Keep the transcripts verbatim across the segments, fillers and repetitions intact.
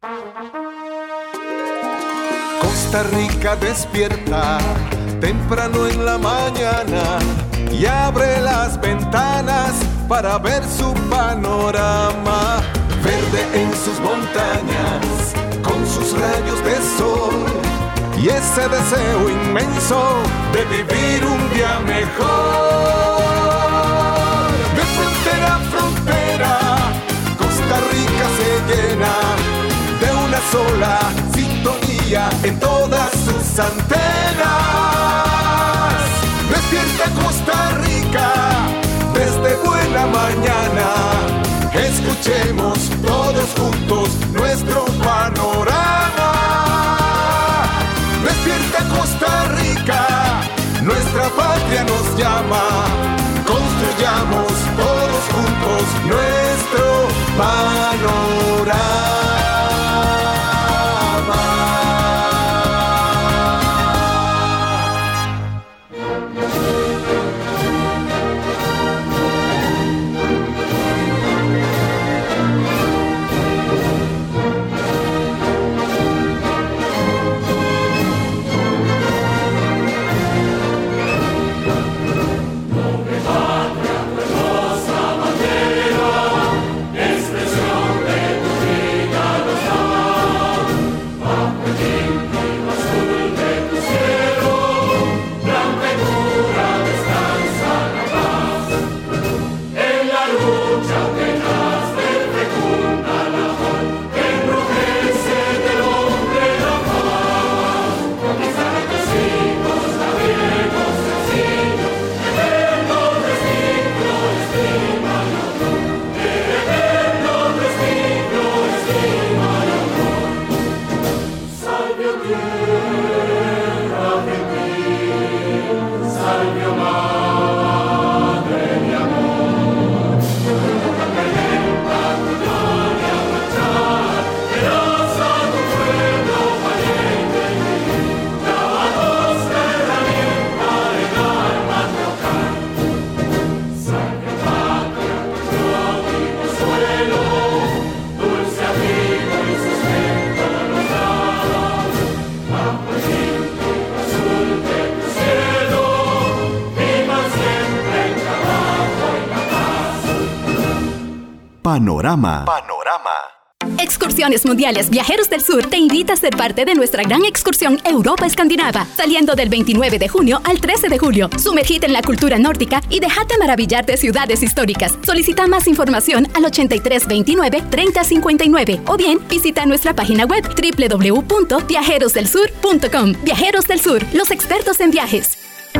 Costa Rica despierta temprano en la mañana y abre las ventanas para ver su panorama. Verde en sus montañas, con sus rayos de sol y ese deseo inmenso de vivir un día mejor. De frontera a frontera, Costa Rica se llena de una sola sintonía en todas sus antenas. Despierta Costa Rica desde buena mañana. Escuchemos todos juntos nuestro panorama. Despierta Costa Rica, nuestra patria nos llama. Construyamos todos juntos nuestro panorama. Panorama. Panorama. Excursiones Mundiales Viajeros del Sur te invita a ser parte de nuestra gran excursión Europa Escandinava, saliendo del veintinueve de junio al trece de julio. Sumergite en la cultura nórdica y déjate maravillar de ciudades históricas. Solicita más información al ochenta y tres veintinueve treinta cincuenta y nueve o bien visita nuestra página web doble u doble u doble u punto viajeros del sur punto com. Viajeros del Sur, los expertos en viajes.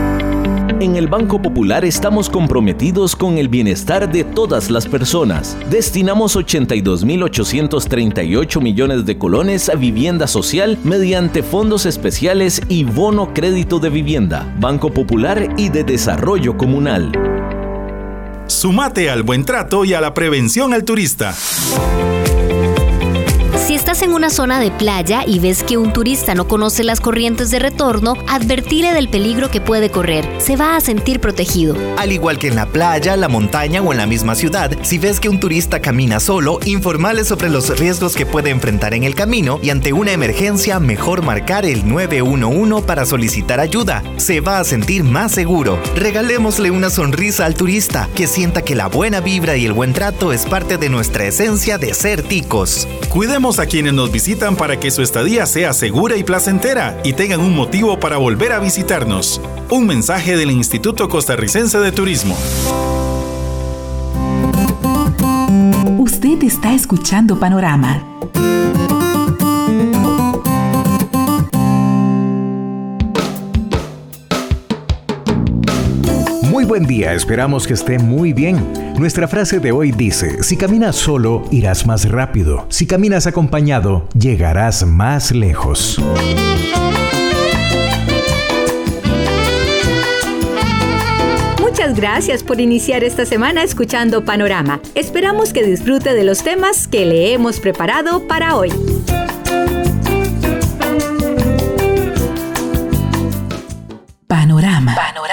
En el Banco Popular estamos comprometidos con el bienestar de todas las personas. Destinamos ochenta y dos mil ochocientos treinta y ocho millones de colones a vivienda social mediante fondos especiales y bono crédito de vivienda, Banco Popular y de Desarrollo Comunal. Sumate al buen trato y a la prevención al turista. Si estás en una zona de playa y ves que un turista no conoce las corrientes de retorno, advertile del peligro que puede correr. Se va a sentir protegido. Al igual que en la playa, la montaña o en la misma ciudad, si ves que un turista camina solo, informale sobre los riesgos que puede enfrentar en el camino y ante una emergencia, mejor marcar el nueve uno uno para solicitar ayuda. Se va a sentir más seguro. Regalémosle una sonrisa al turista, que sienta que la buena vibra y el buen trato es parte de nuestra esencia de ser ticos. Cuidemos a quienes nos visitan para que su estadía sea segura y placentera y tengan un motivo para volver a visitarnos. Un mensaje del Instituto Costarricense de Turismo. Usted está escuchando Panorama. Muy buen día, esperamos que esté muy bien. Nuestra frase de hoy dice: si caminas solo, irás más rápido. Si caminas acompañado, llegarás más lejos. Muchas gracias por iniciar esta semana escuchando Panorama. Esperamos que disfrute de los temas que le hemos preparado para hoy. Panorama. Panorama.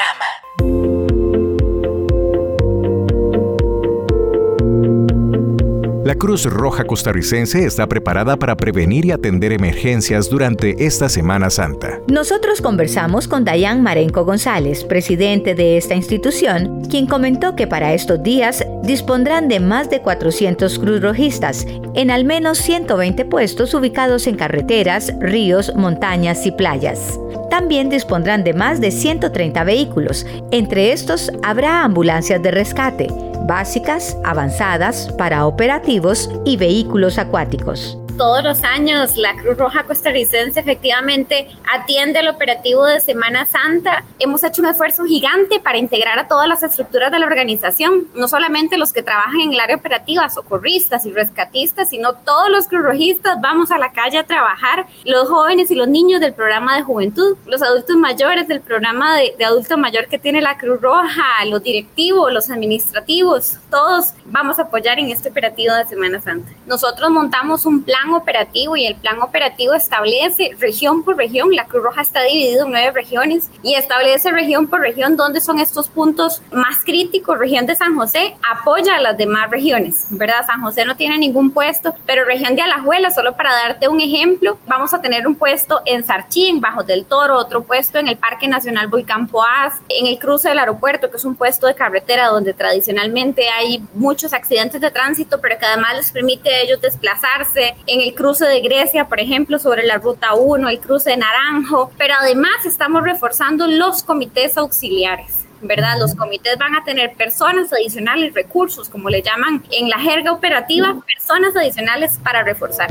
La Cruz Roja Costarricense está preparada para prevenir y atender emergencias durante esta Semana Santa. Nosotros conversamos con Dayan Marenco González, presidente de esta institución, quien comentó que para estos días dispondrán de más de cuatrocientos cruzrojistas en al menos ciento veinte puestos ubicados en carreteras, ríos, montañas y playas. También dispondrán de más de ciento treinta vehículos. Entre estos habrá ambulancias de rescate, básicas, avanzadas, para operativos y vehículos acuáticos. Todos los años la Cruz Roja Costarricense efectivamente atiende el operativo de Semana Santa. Hemos hecho un esfuerzo gigante para integrar a todas las estructuras de la organización, no solamente los que trabajan en el área operativa, socorristas y rescatistas, sino todos los cruzrojistas vamos a la calle a trabajar, los jóvenes y los niños del programa de juventud, los adultos mayores del programa de, de adulto mayor que tiene la Cruz Roja, los directivos, los administrativos, todos vamos a apoyar en este operativo de Semana Santa. Nosotros montamos un plan operativo y el plan operativo establece región por región. La Cruz Roja está dividida en nueve regiones y establece región por región dónde son estos puntos más críticos. Región de San José apoya a las demás regiones, ¿verdad? San José no tiene ningún puesto, pero región de Alajuela, solo para darte un ejemplo, vamos a tener un puesto en Sarchí, en Bajos del Toro, otro puesto en el Parque Nacional Volcán Poás, en el cruce del aeropuerto, que es un puesto de carretera donde tradicionalmente hay muchos accidentes de tránsito, pero que además les permite a ellos desplazarse, en el cruce de Grecia, por ejemplo, sobre la Ruta uno, el cruce de Naranjo, pero además estamos reforzando los comités auxiliares, ¿verdad? Los comités van a tener personas adicionales, recursos, como le llaman en la jerga operativa, personas adicionales para reforzar.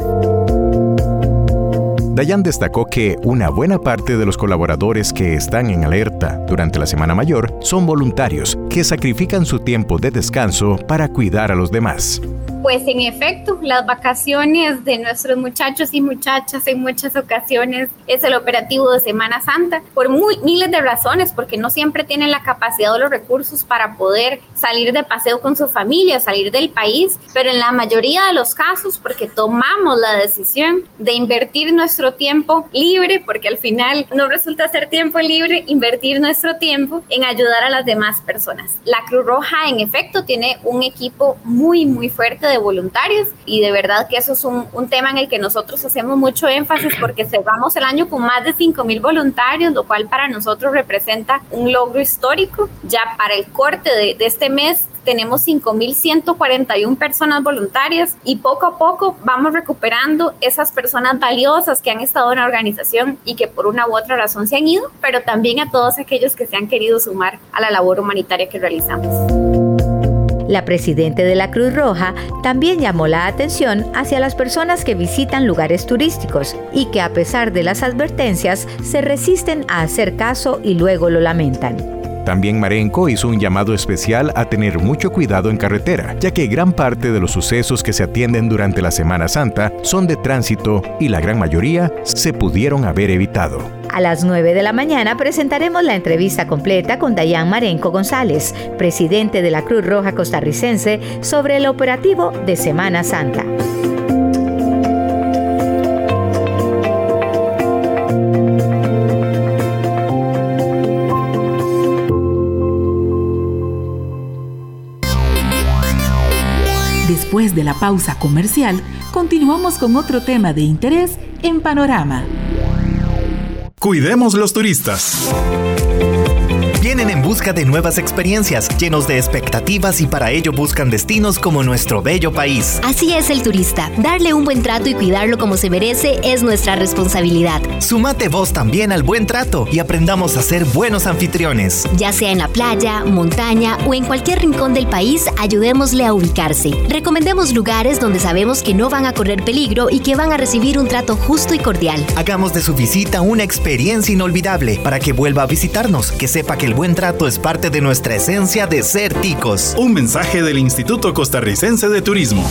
Dayan destacó que una buena parte de los colaboradores que están en alerta durante la Semana Mayor son voluntarios que sacrifican su tiempo de descanso para cuidar a los demás. Pues en efecto, las vacaciones de nuestros muchachos y muchachas en muchas ocasiones es el operativo de Semana Santa, por muy, miles de razones, porque no siempre tienen la capacidad o los recursos para poder salir de paseo con su familia, salir del país, pero en la mayoría de los casos porque tomamos la decisión de invertir nuestro tiempo libre, porque al final no resulta ser tiempo libre, invertir nuestro tiempo en ayudar a las demás personas. La Cruz Roja en efecto tiene un equipo muy muy fuerte de voluntarios y de verdad que eso es un, un tema en el que nosotros hacemos mucho énfasis porque cerramos el año con más de cinco mil voluntarios, lo cual para nosotros representa un logro histórico. Ya para el corte de, de este mes tenemos cinco mil ciento cuarenta y una personas voluntarias y poco a poco vamos recuperando esas personas valiosas que han estado en la organización y que por una u otra razón se han ido, pero también a todos aquellos que se han querido sumar a la labor humanitaria que realizamos. La presidenta de la Cruz Roja también llamó la atención hacia las personas que visitan lugares turísticos y que a pesar de las advertencias se resisten a hacer caso y luego lo lamentan. También Marenco hizo un llamado especial a tener mucho cuidado en carretera, ya que gran parte de los sucesos que se atienden durante la Semana Santa son de tránsito y la gran mayoría se pudieron haber evitado. A las nueve de la mañana presentaremos la entrevista completa con Dayan Marenco González, presidente de la Cruz Roja Costarricense, sobre el operativo de Semana Santa. Después de la pausa comercial, continuamos con otro tema de interés en Panorama. Cuidemos los turistas. Vienen en busca de nuevas experiencias, llenos de expectativas y para ello buscan destinos como nuestro bello país. Así es el turista. Darle un buen trato y cuidarlo como se merece es nuestra responsabilidad. Súmate vos también al buen trato y aprendamos a ser buenos anfitriones. Ya sea en la playa, montaña o en cualquier rincón del país, ayudémosle a ubicarse. Recomendemos lugares donde sabemos que no van a correr peligro y que van a recibir un trato justo y cordial. Hagamos de su visita una experiencia inolvidable para que vuelva a visitarnos, que sepa que el buen trato es parte de nuestra esencia de ser ticos. Un mensaje del Instituto Costarricense de Turismo.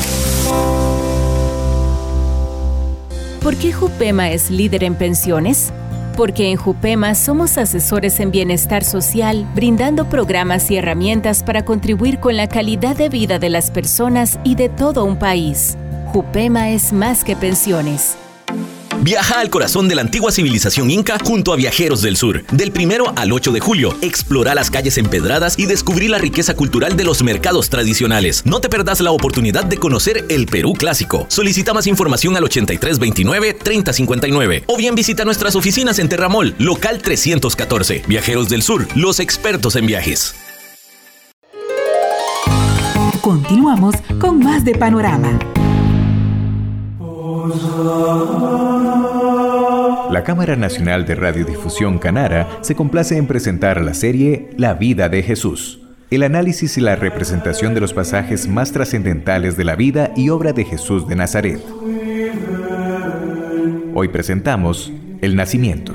¿Por qué Jupema es líder en pensiones? Porque en Jupema somos asesores en bienestar social, brindando programas y herramientas para contribuir con la calidad de vida de las personas y de todo un país. Jupema es más que pensiones. Viaja al corazón de la antigua civilización inca junto a Viajeros del Sur. Del primero al ocho de julio, explora las calles empedradas y descubrí la riqueza cultural de los mercados tradicionales. No te perdas la oportunidad de conocer el Perú clásico. Solicita más información al ochenta y tres veintinueve treinta cincuenta y nueve o bien visita nuestras oficinas en Terramol, local trescientos catorce. Viajeros del Sur, los expertos en viajes. Continuamos con más de Panorama. La Cámara Nacional de Radiodifusión Canara se complace en presentar la serie La vida de Jesús, el análisis y la representación de los pasajes más trascendentales de la vida y obra de Jesús de Nazaret. Hoy presentamos El Nacimiento.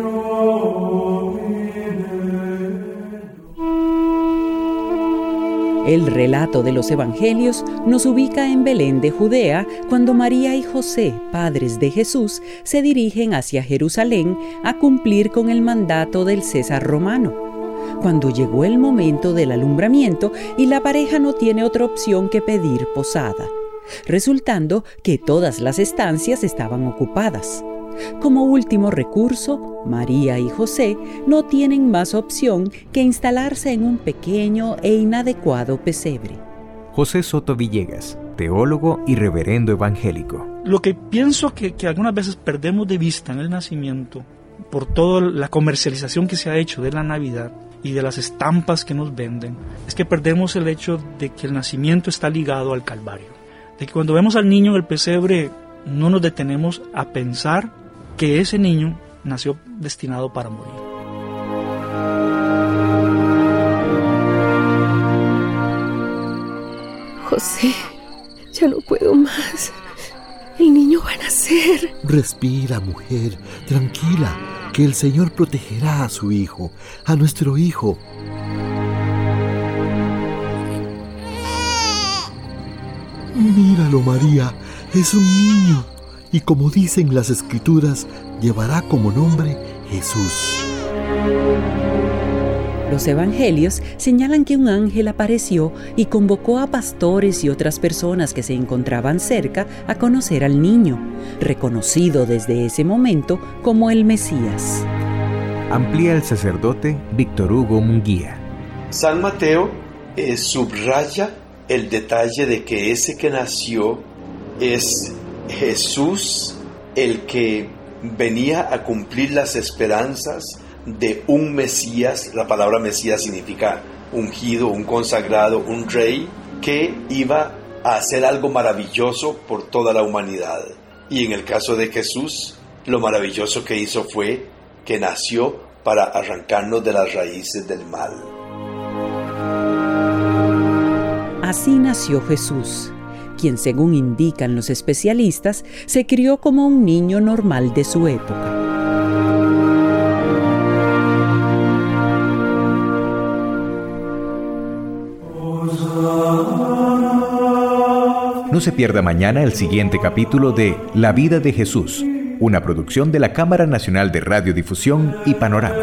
El relato de los Evangelios nos ubica en Belén de Judea, cuando María y José, padres de Jesús, se dirigen hacia Jerusalén a cumplir con el mandato del César romano. Cuando llegó el momento del alumbramiento y la pareja no tiene otra opción que pedir posada, resultando que todas las estancias estaban ocupadas. Como último recurso, María y José no tienen más opción que instalarse en un pequeño e inadecuado pesebre. José Soto Villegas, teólogo y reverendo evangélico. Lo que pienso que, que algunas veces perdemos de vista en el nacimiento, por toda la comercialización que se ha hecho de la Navidad y de las estampas que nos venden, es que perdemos el hecho de que el nacimiento está ligado al Calvario. De que cuando vemos al niño en el pesebre, no nos detenemos a pensar que ese niño nació destinado para morir. José, ya no puedo más. El niño va a nacer. Respira, mujer, tranquila, que el Señor protegerá a su hijo, a nuestro hijo. Míralo, María, es un niño. Y como dicen las Escrituras, llevará como nombre Jesús. Los evangelios señalan que un ángel apareció y convocó a pastores y otras personas que se encontraban cerca a conocer al niño, reconocido desde ese momento como el Mesías. Amplía el sacerdote Víctor Hugo Munguía. San Mateo eh, subraya el detalle de que ese que nació es Jesús, el que venía a cumplir las esperanzas de un Mesías. La palabra Mesías significa ungido, un consagrado, un rey que iba a hacer algo maravilloso por toda la humanidad. Y en el caso de Jesús, lo maravilloso que hizo fue que nació para arrancarnos de las raíces del mal. Así nació Jesús, quien, según indican los especialistas, se crió como un niño normal de su época. No se pierda mañana el siguiente capítulo de La vida de Jesús, una producción de la Cámara Nacional de Radiodifusión y Panorama.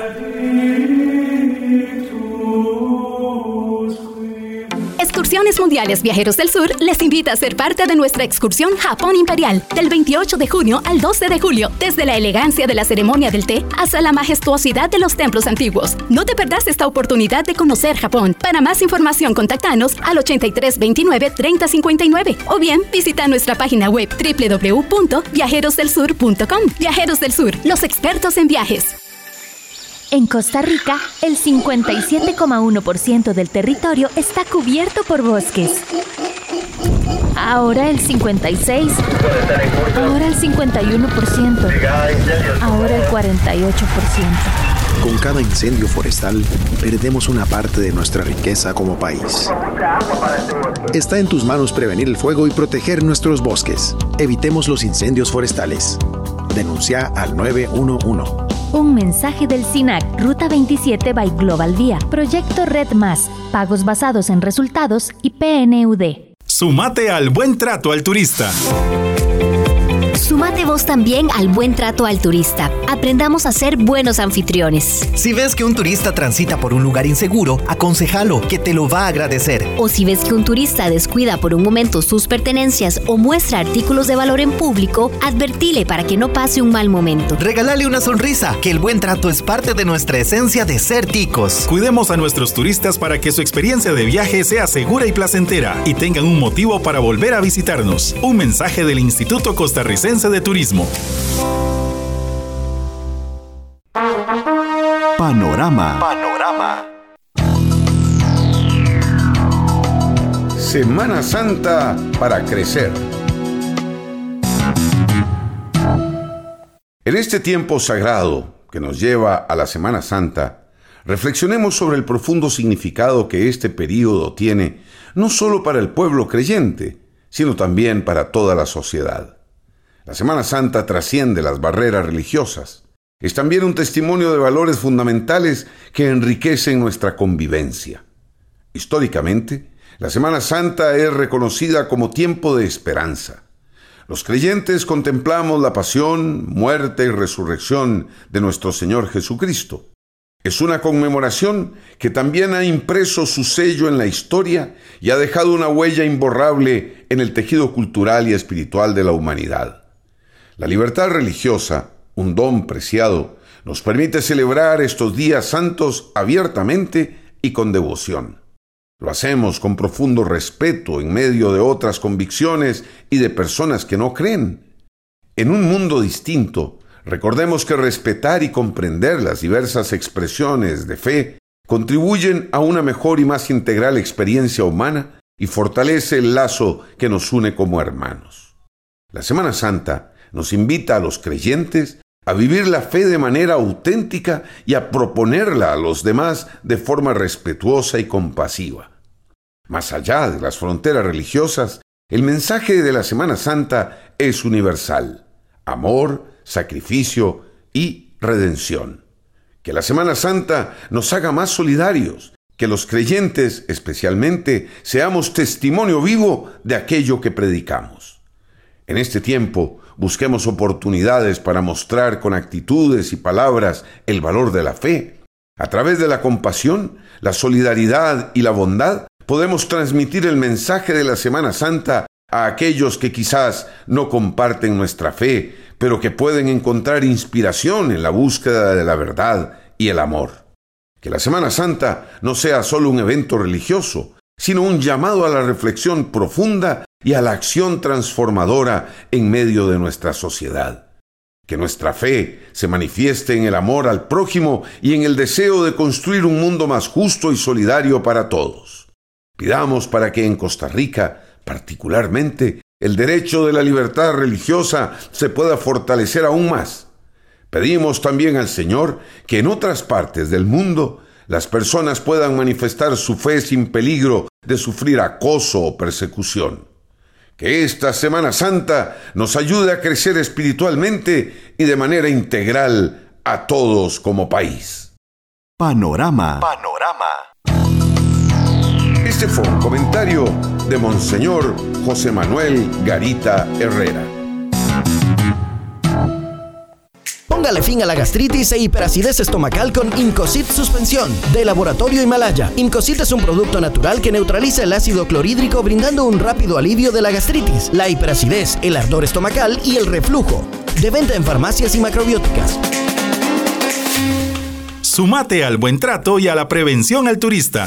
Excursiones Mundiales Viajeros del Sur les invita a ser parte de nuestra excursión Japón Imperial del veintiocho de junio al doce de julio, desde la elegancia de la ceremonia del té hasta la majestuosidad de los templos antiguos. No te perdas esta oportunidad de conocer Japón. Para más información, contactanos al ochenta y tres veintinueve treinta cincuenta y nueve o bien visita nuestra página web doble u doble u doble u punto viajeros del sur punto com. Viajeros del Sur, los expertos en viajes. En Costa Rica, el cincuenta y siete coma uno por ciento del territorio está cubierto por bosques. Ahora el cincuenta y seis por ciento. Ahora el cincuenta y uno por ciento. Ahora el cuarenta y ocho por ciento. Con cada incendio forestal, perdemos una parte de nuestra riqueza como país. Está en tus manos prevenir el fuego y proteger nuestros bosques. Evitemos los incendios forestales. Denuncia al nueve uno uno. Un mensaje del SINAC, Ruta veintisiete by Global Vía, Proyecto Red Más, pagos basados en resultados y P N U D. Sumate al buen trato al turista. Sumate vos también al buen trato al turista. Aprendamos a ser buenos anfitriones. Si ves que un turista transita por un lugar inseguro, aconsejalo, que te lo va a agradecer. O si ves que un turista descuida por un momento sus pertenencias o muestra artículos de valor en público, advertile para que no pase un mal momento. Regálale una sonrisa, que el buen trato es parte de nuestra esencia de ser ticos. Cuidemos a nuestros turistas para que su experiencia de viaje sea segura y placentera y tengan un motivo para volver a visitarnos. Un mensaje del Instituto Costarricense de Turismo. Panorama. Panorama. Semana Santa para crecer. En este tiempo sagrado que nos lleva a la Semana Santa, reflexionemos sobre el profundo significado que este período tiene, no solo para el pueblo creyente, sino también para toda la sociedad. La Semana Santa trasciende las barreras religiosas. Es también un testimonio de valores fundamentales que enriquecen nuestra convivencia. Históricamente, la Semana Santa es reconocida como tiempo de esperanza. Los creyentes contemplamos la pasión, muerte y resurrección de nuestro Señor Jesucristo. Es una conmemoración que también ha impreso su sello en la historia y ha dejado una huella imborrable en el tejido cultural y espiritual de la humanidad. La libertad religiosa, un don preciado, nos permite celebrar estos días santos abiertamente y con devoción. Lo hacemos con profundo respeto en medio de otras convicciones y de personas que no creen. En un mundo distinto, recordemos que respetar y comprender las diversas expresiones de fe contribuyen a una mejor y más integral experiencia humana y fortalece el lazo que nos une como hermanos. La Semana Santa nos invita a los creyentes a vivir la fe de manera auténtica y a proponerla a los demás de forma respetuosa y compasiva. Más allá de las fronteras religiosas, el mensaje de la Semana Santa es universal: amor, sacrificio y redención. Que la Semana Santa nos haga más solidarios, que los creyentes, especialmente, seamos testimonio vivo de aquello que predicamos. En este tiempo, busquemos oportunidades para mostrar con actitudes y palabras el valor de la fe. A través de la compasión, la solidaridad y la bondad, podemos transmitir el mensaje de la Semana Santa a aquellos que quizás no comparten nuestra fe, pero que pueden encontrar inspiración en la búsqueda de la verdad y el amor. Que la Semana Santa no sea solo un evento religioso, sino un llamado a la reflexión profunda y a la acción transformadora en medio de nuestra sociedad. Que nuestra fe se manifieste en el amor al prójimo y en el deseo de construir un mundo más justo y solidario para todos. Pidamos para que en Costa Rica, particularmente, el derecho de la libertad religiosa se pueda fortalecer aún más. Pedimos también al Señor que en otras partes del mundo las personas puedan manifestar su fe sin peligro de sufrir acoso o persecución. Que esta Semana Santa nos ayude a crecer espiritualmente y de manera integral a todos como país. Panorama. Panorama. Este fue un comentario de Monseñor José Manuel Garita Herrera. Póngale fin a la gastritis e hiperacidez estomacal con Incocid Suspensión, de Laboratorio Himalaya. Incocid es un producto natural que neutraliza el ácido clorhídrico, brindando un rápido alivio de la gastritis, la hiperacidez, el ardor estomacal y el reflujo. De venta en farmacias y macrobióticas. Sumate al buen trato y a la prevención al turista.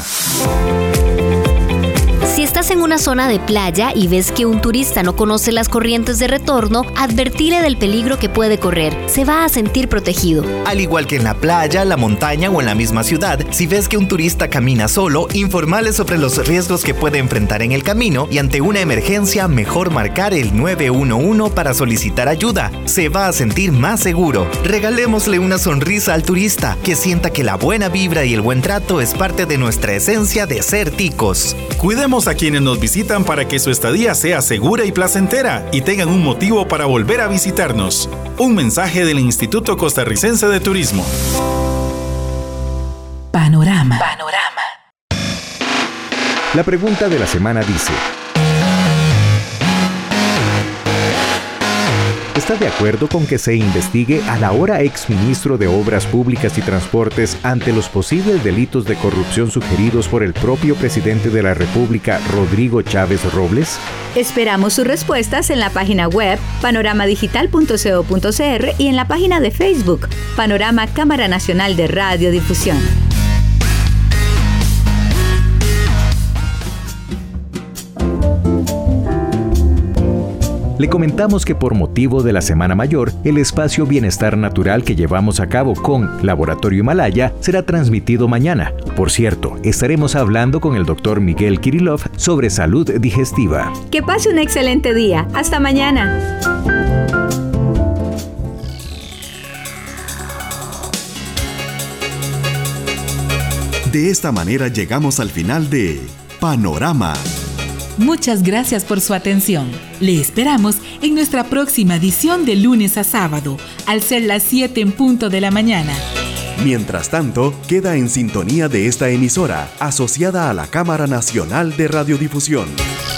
Si estás en una zona de playa y ves que un turista no conoce las corrientes de retorno, advertile del peligro que puede correr. Se va a sentir protegido. Al igual que en la playa, la montaña o en la misma ciudad, si ves que un turista camina solo, informale sobre los riesgos que puede enfrentar en el camino y ante una emergencia, mejor marcar el nueve uno uno para solicitar ayuda. Se va a sentir más seguro. Regalémosle una sonrisa al turista, que sienta que la buena vibra y el buen trato es parte de nuestra esencia de ser ticos. Cuidemos a quienes nos visitan para que su estadía sea segura y placentera y tengan un motivo para volver a visitarnos. Un mensaje del Instituto Costarricense de Turismo. Panorama. Panorama. La pregunta de la semana dice: está de acuerdo con que se investigue al ahora exministro de Obras Públicas y Transportes ante los posibles delitos de corrupción sugeridos por el propio presidente de la República, Rodrigo Chávez Robles? Esperamos sus respuestas en la página web panorama digital punto co punto cr y en la página de Facebook Panorama Cámara Nacional de Radiodifusión. Le comentamos que por motivo de la Semana Mayor, el espacio Bienestar Natural que llevamos a cabo con Laboratorio Himalaya será transmitido mañana. Por cierto, estaremos hablando con el doctor Miguel Kirillov sobre salud digestiva. Que pase un excelente día. Hasta mañana. De esta manera llegamos al final de Panorama. Muchas gracias por su atención. Le esperamos en nuestra próxima edición de lunes a sábado, al ser las siete en punto de la mañana. Mientras tanto, queda en sintonía de esta emisora, asociada a la Cámara Nacional de Radiodifusión.